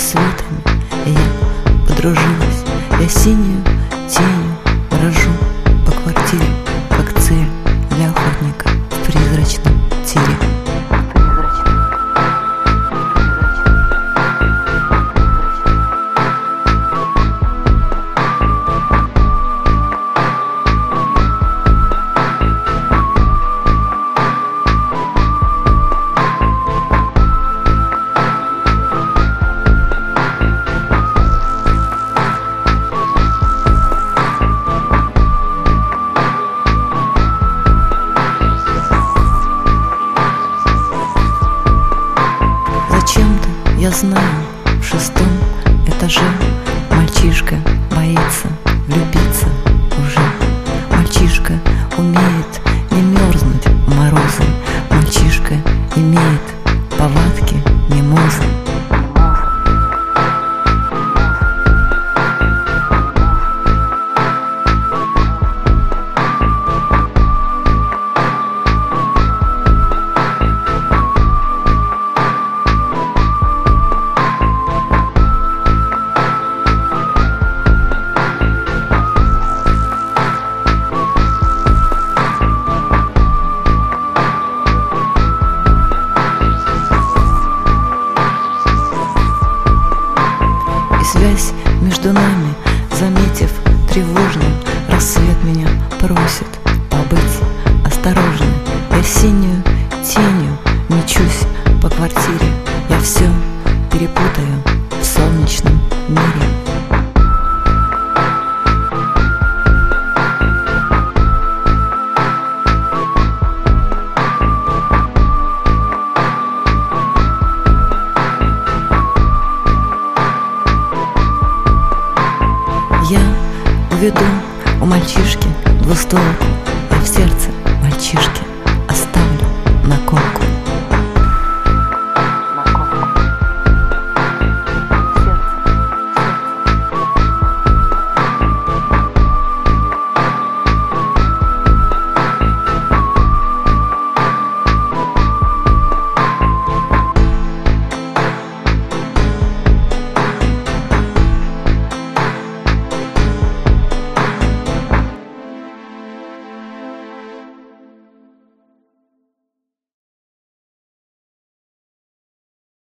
рассветами, и я подружилась. Я синюю тенью брожу по квартире, как цель для охотника в призрачном тире. Зачем-то, я знаю, в 6-м этаже мальчишка боится влюбиться уже. Мальчишка умеет не мерзнуть в морозы. Мальчишка имеет повадки мимозы. Связь между нами, заметив тревожным, рассвет меня просит побыть осторожным. Я синюю тенью мечусь по квартире, я все перепутаю в солнечном мире. Я уведу у мальчишки двустволку, я в сердце мальчишки оставлю наколку.